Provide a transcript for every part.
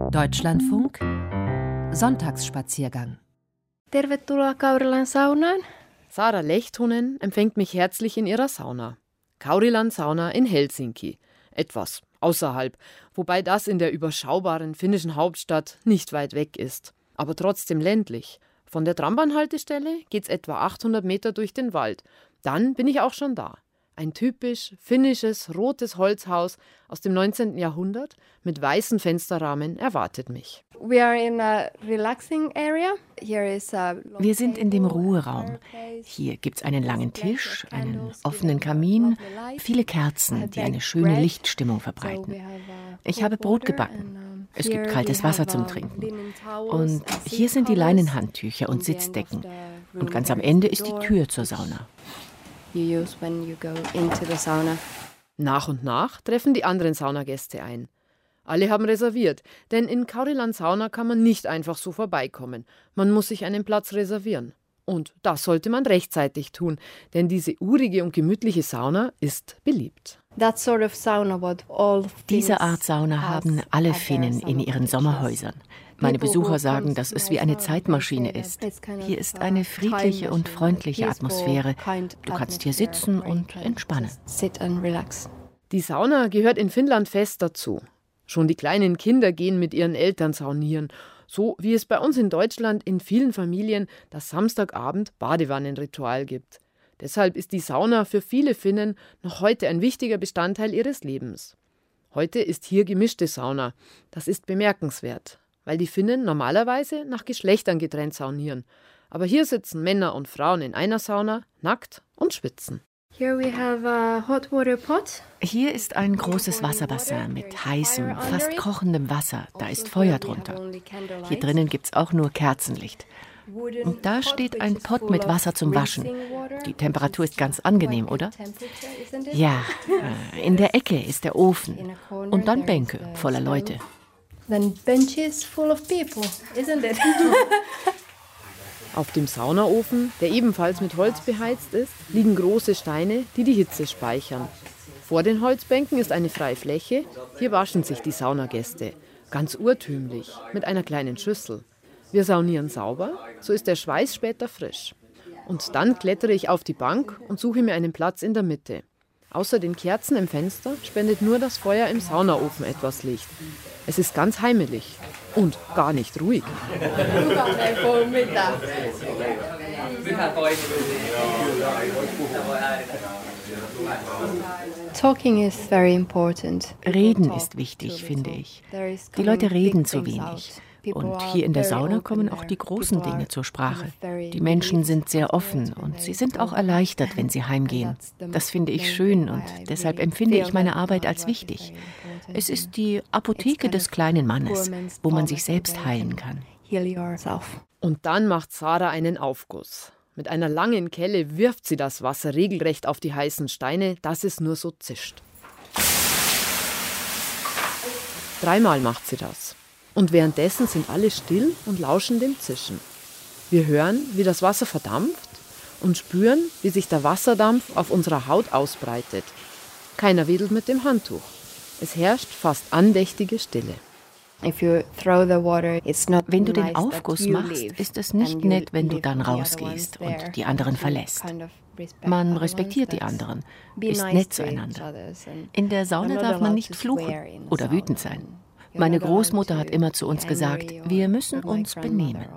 Deutschlandfunk Sonntagsspaziergang. Tervetuloa Kaurilan saunaan. Saara Lehtonen empfängt mich herzlich in ihrer Sauna. Kaurilan Sauna in Helsinki. Etwas außerhalb, wobei das in der überschaubaren finnischen Hauptstadt nicht weit weg ist. Aber trotzdem ländlich. Von der Trambahnhaltestelle geht's etwa 800 Meter durch den Wald. Dann bin ich auch schon da. Ein typisch finnisches, rotes Holzhaus aus dem 19. Jahrhundert mit weißen Fensterrahmen erwartet mich. Wir sind in dem Ruheraum. Hier gibt es einen langen Tisch, einen offenen Kamin, viele Kerzen, die eine schöne Lichtstimmung verbreiten. Ich habe Brot gebacken. Es gibt kaltes Wasser zum Trinken. Und hier sind die Leinenhandtücher und Sitzdecken. Und ganz am Ende ist die Tür zur Sauna. Nach und nach treffen die anderen Saunagäste ein. Alle haben reserviert, denn in Kaurilan Sauna kann man nicht einfach so vorbeikommen. Man muss sich einen Platz reservieren. Und das sollte man rechtzeitig tun, denn diese urige und gemütliche Sauna ist beliebt. Diese Art Sauna haben alle Finnen in ihren Sommerhäusern. Meine Besucher sagen, dass es wie eine Zeitmaschine ist. Hier ist eine friedliche und freundliche Atmosphäre. Du kannst hier sitzen und entspannen. Die Sauna gehört in Finnland fest dazu. Schon die kleinen Kinder gehen mit ihren Eltern saunieren, so wie es bei uns in Deutschland in vielen Familien das Samstagabend Badewannenritual gibt. Deshalb ist die Sauna für viele Finnen noch heute ein wichtiger Bestandteil ihres Lebens. Heute ist hier gemischte Sauna. Das ist bemerkenswert, weil die Finnen normalerweise nach Geschlechtern getrennt saunieren. Aber hier sitzen Männer und Frauen in einer Sauna, nackt und schwitzen. Here we have a hot water pot. Hier ist ein großes Wasserbassin mit heißem, fast kochendem Wasser. Da ist Feuer drunter. Hier drinnen gibt's auch nur Kerzenlicht. Und da steht ein Pott mit Wasser zum Waschen. Die Temperatur ist ganz angenehm, oder? Ja, in der Ecke ist der Ofen. Und dann Bänke voller Leute. Then benches full of people, isn't it? Auf dem Saunaofen, der ebenfalls mit Holz beheizt ist, liegen große Steine, die die Hitze speichern. Vor den Holzbänken ist eine freie Fläche. Hier waschen sich die Saunagäste. Ganz urtümlich, mit einer kleinen Schüssel. Wir saunieren sauber, so ist der Schweiß später frisch. Und dann klettere ich auf die Bank und suche mir einen Platz in der Mitte. Außer den Kerzen im Fenster spendet nur das Feuer im Saunaofen etwas Licht. Es ist ganz heimelig und gar nicht ruhig. Talking is very important. Reden ist wichtig, finde ich. Die Leute reden zu wenig. Und hier in der Sauna kommen auch die großen Dinge zur Sprache. Die Menschen sind sehr offen und sie sind auch erleichtert, wenn sie heimgehen. Das finde ich schön und deshalb empfinde ich meine Arbeit als wichtig. Es ist die Apotheke des kleinen Mannes, wo man sich selbst heilen kann. Und dann macht Saara einen Aufguss. Mit einer langen Kelle wirft sie das Wasser regelrecht auf die heißen Steine, dass es nur so zischt. 3-mal macht sie das. Und währenddessen sind alle still und lauschen dem Zischen. Wir hören, wie das Wasser verdampft und spüren, wie sich der Wasserdampf auf unserer Haut ausbreitet. Keiner wedelt mit dem Handtuch. Es herrscht fast andächtige Stille. Wenn du den Aufguss machst, ist es nicht nett, wenn du dann rausgehst und die anderen verlässt. Man respektiert die anderen, ist nett zueinander. In der Sauna darf man nicht fluchen oder wütend sein. Meine Großmutter hat immer zu uns gesagt, wir müssen uns benehmen.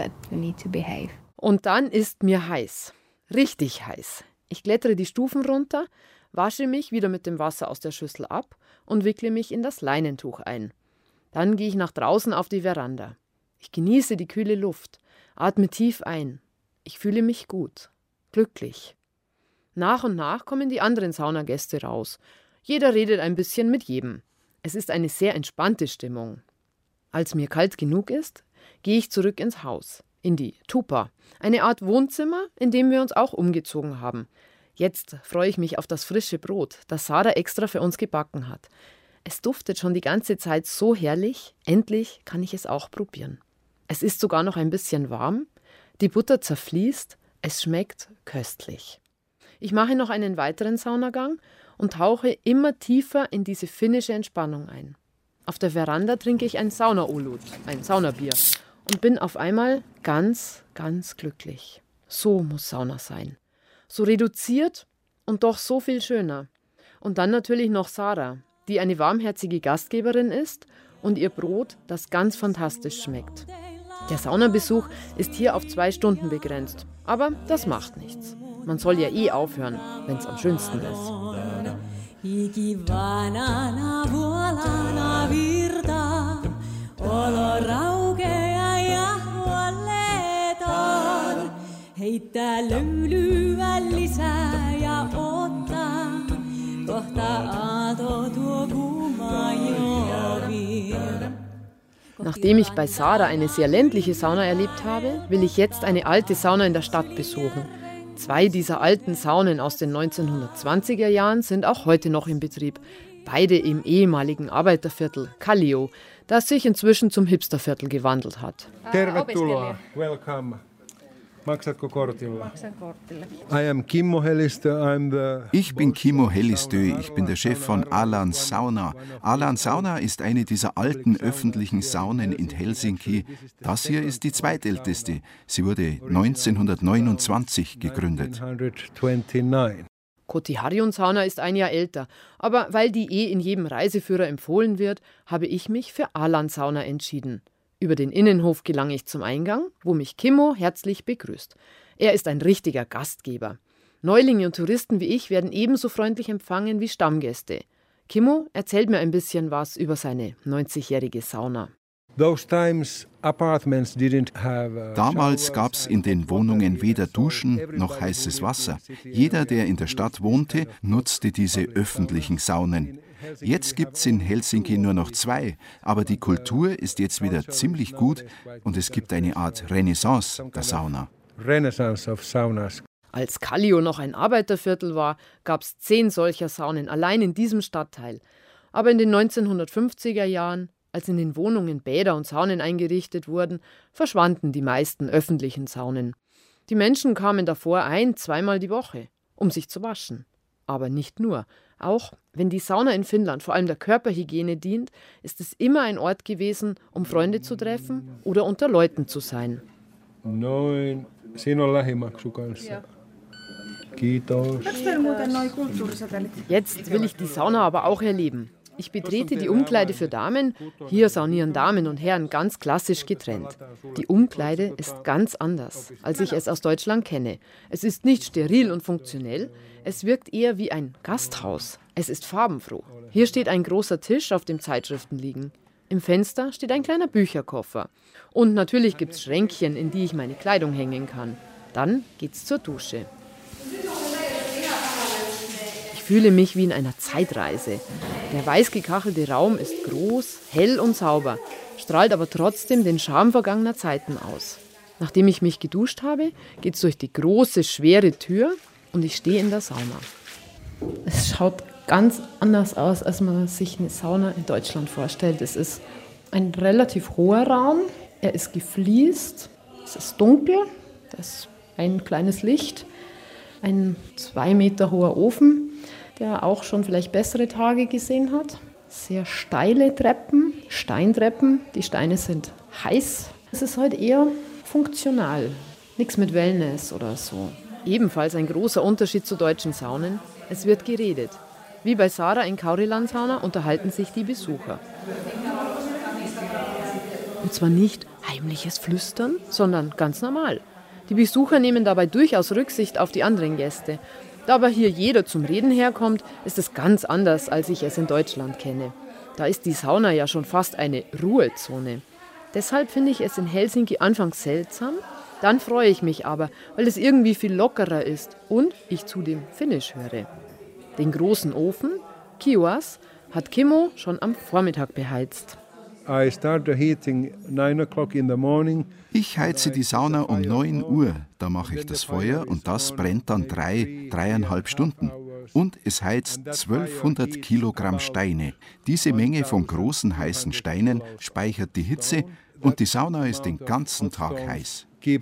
Und dann ist mir heiß. Richtig heiß. Ich klettere die Stufen runter, wasche mich wieder mit dem Wasser aus der Schüssel ab und wickle mich in das Leinentuch ein. Dann gehe ich nach draußen auf die Veranda. Ich genieße die kühle Luft, atme tief ein. Ich fühle mich gut, glücklich. Nach und nach kommen die anderen Saunagäste raus. Jeder redet ein bisschen mit jedem. Es ist eine sehr entspannte Stimmung. Als mir kalt genug ist, gehe ich zurück ins Haus, in die Tupa, eine Art Wohnzimmer, in dem wir uns auch umgezogen haben. Jetzt freue ich mich auf das frische Brot, das Saara extra für uns gebacken hat. Es duftet schon die ganze Zeit so herrlich, endlich kann ich es auch probieren. Es ist sogar noch ein bisschen warm, die Butter zerfließt, es schmeckt köstlich. Ich mache noch einen weiteren Saunagang und tauche immer tiefer in diese finnische Entspannung ein. Auf der Veranda trinke ich ein Sauna-Olut, ein Saunabier, und bin auf einmal ganz, ganz glücklich. So muss Sauna sein. So reduziert und doch so viel schöner. Und dann natürlich noch Sarah, die eine warmherzige Gastgeberin ist und ihr Brot, das ganz fantastisch schmeckt. Der Saunabesuch ist hier auf 2 Stunden begrenzt, aber das macht nichts. Man soll ja eh aufhören, wenn es am schönsten ist. Heittää löylyä lisää ja ottaa, kohta aato tuo kuuma jovi. Nachdem ich bei Sarah eine sehr ländliche Sauna erlebt habe, will ich jetzt eine alte Sauna in der Stadt besuchen. 2 dieser alten Saunen aus den 1920er Jahren sind auch heute noch in Betrieb. Beide im ehemaligen Arbeiterviertel Kallio, das sich inzwischen zum Hipsterviertel gewandelt hat. Tervetuloa, welcome. Ich bin Kimmo Hellistö, ich bin der Chef von Alan Sauna. Alan Sauna ist eine dieser alten öffentlichen Saunen in Helsinki. Das hier ist die zweitälteste. Sie wurde 1929 gegründet. Kotiharjun Sauna ist ein Jahr älter, aber weil die in jedem Reiseführer empfohlen wird, habe ich mich für Alan Sauna entschieden. Über den Innenhof gelange ich zum Eingang, wo mich Kimmo herzlich begrüßt. Er ist ein richtiger Gastgeber. Neulinge und Touristen wie ich werden ebenso freundlich empfangen wie Stammgäste. Kimmo erzählt mir ein bisschen was über seine 90-jährige Sauna. Damals gab es in den Wohnungen weder Duschen noch heißes Wasser. Jeder, der in der Stadt wohnte, nutzte diese öffentlichen Saunen. Jetzt gibt es in Helsinki nur noch 2, aber die Kultur ist jetzt wieder ziemlich gut und es gibt eine Art Renaissance der Sauna. Als Kallio noch ein Arbeiterviertel war, gab es 10 solcher Saunen allein in diesem Stadtteil. Aber in den 1950er Jahren, als in den Wohnungen Bäder und Saunen eingerichtet wurden, verschwanden die meisten öffentlichen Saunen. Die Menschen kamen davor 1-2 Mal die Woche, um sich zu waschen. Aber nicht nur. Auch wenn die Sauna in Finnland vor allem der Körperhygiene dient, ist es immer ein Ort gewesen, um Freunde zu treffen oder unter Leuten zu sein. Noin. Siinä on lähimaksu kanssa. Ja. Kiitos. Jetzt will ich die Sauna aber auch erleben. Ich betrete die Umkleide für Damen. Hier saunieren Damen und Herren ganz klassisch getrennt. Die Umkleide ist ganz anders, als ich es aus Deutschland kenne. Es ist nicht steril und funktionell. Es wirkt eher wie ein Gasthaus. Es ist farbenfroh. Hier steht ein großer Tisch, auf dem Zeitschriften liegen. Im Fenster steht ein kleiner Bücherkoffer. Und natürlich gibt es Schränkchen, in die ich meine Kleidung hängen kann. Dann geht's zur Dusche. Ich fühle mich wie in einer Zeitreise. Der weiß gekachelte Raum ist groß, hell und sauber, strahlt aber trotzdem den Charme vergangener Zeiten aus. Nachdem ich mich geduscht habe, geht's durch die große, schwere Tür und ich stehe in der Sauna. Es schaut ganz anders aus, als man sich eine Sauna in Deutschland vorstellt. Es ist ein relativ hoher Raum, er ist gefliest, es ist dunkel, da ist ein kleines Licht, ein 2 Meter hoher Ofen, der auch schon vielleicht bessere Tage gesehen hat. Sehr steile Treppen, Steintreppen, die Steine sind heiß. Es ist halt eher funktional, nichts mit Wellness oder so. Ebenfalls ein großer Unterschied zu deutschen Saunen, es wird geredet. Wie bei Sarah in Kaurilan-Sauna unterhalten sich die Besucher. Und zwar nicht heimliches Flüstern, sondern ganz normal. Die Besucher nehmen dabei durchaus Rücksicht auf die anderen Gäste. Da aber hier jeder zum Reden herkommt, ist es ganz anders, als ich es in Deutschland kenne. Da ist die Sauna ja schon fast eine Ruhezone. Deshalb finde ich es in Helsinki anfangs seltsam, dann freue ich mich aber, weil es irgendwie viel lockerer ist und ich zudem Finnisch höre. Den großen Ofen, Kiuas, hat Kimmo schon am Vormittag beheizt. Ich heize die Sauna um 9 Uhr, da mache ich das Feuer und das brennt dann 3,5 Stunden. Und es heizt 1200 Kilogramm Steine. Diese Menge von großen heißen Steinen speichert die Hitze und die Sauna ist den ganzen Tag heiß. Die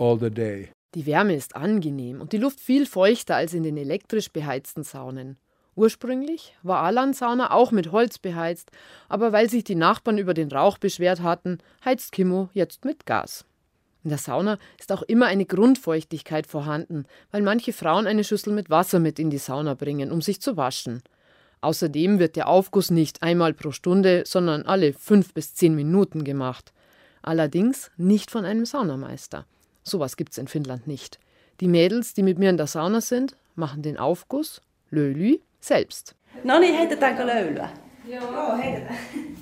Wärme ist angenehm und die Luft viel feuchter als in den elektrisch beheizten Saunen. Ursprünglich war Alan's Sauna auch mit Holz beheizt, aber weil sich die Nachbarn über den Rauch beschwert hatten, heizt Kimmo jetzt mit Gas. In der Sauna ist auch immer eine Grundfeuchtigkeit vorhanden, weil manche Frauen eine Schüssel mit Wasser mit in die Sauna bringen, um sich zu waschen. Außerdem wird der Aufguss nicht einmal pro Stunde, sondern alle 5 bis 10 Minuten gemacht. Allerdings nicht von einem Saunameister. Sowas gibt's in Finnland nicht. Die Mädels, die mit mir in der Sauna sind, machen den Aufguss, löyly, selbst. No niin, heitetäänkö löylyä? Joo, heitetään.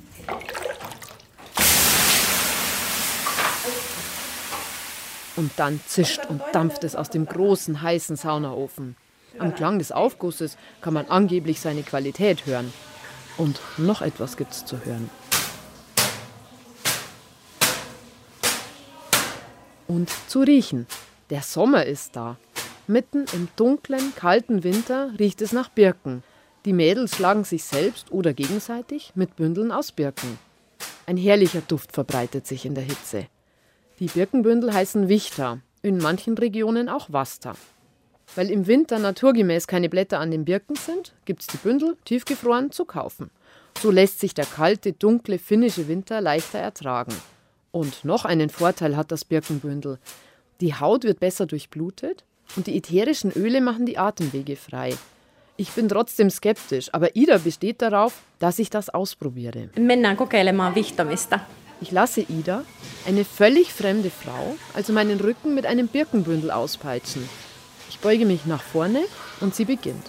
Und dann zischt und dampft es aus dem großen, heißen Saunaofen. Am Klang des Aufgusses kann man angeblich seine Qualität hören. Und noch etwas gibt's zu hören. Und zu riechen. Der Sommer ist da. Mitten im dunklen, kalten Winter riecht es nach Birken. Die Mädels schlagen sich selbst oder gegenseitig mit Bündeln aus Birken. Ein herrlicher Duft verbreitet sich in der Hitze. Die Birkenbündel heißen Vichta, in manchen Regionen auch Vasta. Weil im Winter naturgemäß keine Blätter an den Birken sind, gibt es die Bündel tiefgefroren zu kaufen. So lässt sich der kalte, dunkle finnische Winter leichter ertragen. Und noch einen Vorteil hat das Birkenbündel. Die Haut wird besser durchblutet und die ätherischen Öle machen die Atemwege frei. Ich bin trotzdem skeptisch, aber Ida besteht darauf, dass ich das ausprobiere. Mennään kokeilemaan vihtamista. Ich lasse Ida, eine völlig fremde Frau, also meinen Rücken mit einem Birkenbündel auspeitschen. Ich beuge mich nach vorne und sie beginnt.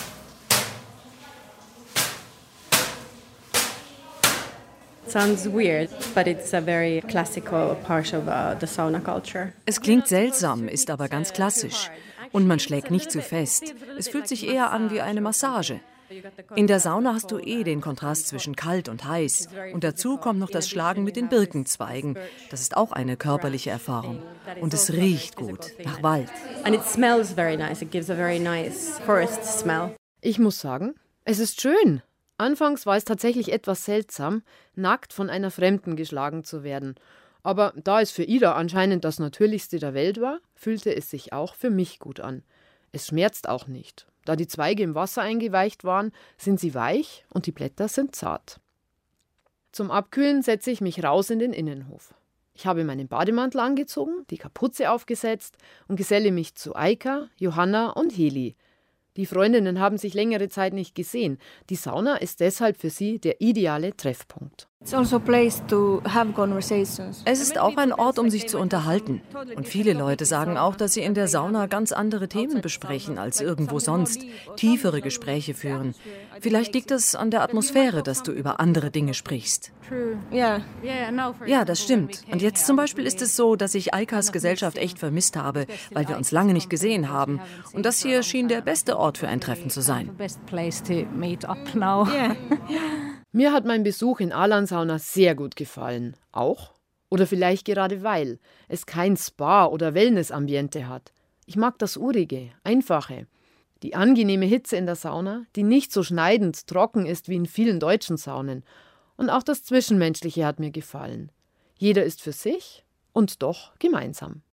Sounds weird, but it's a very classical part of the sauna culture. Es klingt seltsam, ist aber ganz klassisch. Und man schlägt nicht zu fest. Es fühlt sich eher an wie eine Massage. In der Sauna hast du den Kontrast zwischen kalt und heiß. Und dazu kommt noch das Schlagen mit den Birkenzweigen. Das ist auch eine körperliche Erfahrung. Und es riecht gut, nach Wald. And it smells very nice. It gives a very nice forest smell. Ich muss sagen, es ist schön. Anfangs war es tatsächlich etwas seltsam, nackt von einer Fremden geschlagen zu werden. Aber da es für Ida anscheinend das Natürlichste der Welt war, fühlte es sich auch für mich gut an. Es schmerzt auch nicht. Da die Zweige im Wasser eingeweicht waren, sind sie weich und die Blätter sind zart. Zum Abkühlen setze ich mich raus in den Innenhof. Ich habe meinen Bademantel angezogen, die Kapuze aufgesetzt und geselle mich zu Eika, Johanna und Heli. Die Freundinnen haben sich längere Zeit nicht gesehen. Die Sauna ist deshalb für sie der ideale Treffpunkt. Es ist auch ein Ort, um sich zu unterhalten. Und viele Leute sagen auch, dass sie in der Sauna ganz andere Themen besprechen als irgendwo sonst, tiefere Gespräche führen. Vielleicht liegt es an der Atmosphäre, dass du über andere Dinge sprichst. Ja, das stimmt. Und jetzt zum Beispiel ist es so, dass ich Eikas Gesellschaft echt vermisst habe, weil wir uns lange nicht gesehen haben. Und das hier schien der beste Ort für ein Treffen zu sein. Mir hat mein Besuch in Alan's Sauna sehr gut gefallen. Auch, oder vielleicht gerade weil, es kein Spa- oder Wellness-Ambiente hat. Ich mag das Urige, Einfache. Die angenehme Hitze in der Sauna, die nicht so schneidend trocken ist wie in vielen deutschen Saunen. Und auch das Zwischenmenschliche hat mir gefallen. Jeder ist für sich und doch gemeinsam.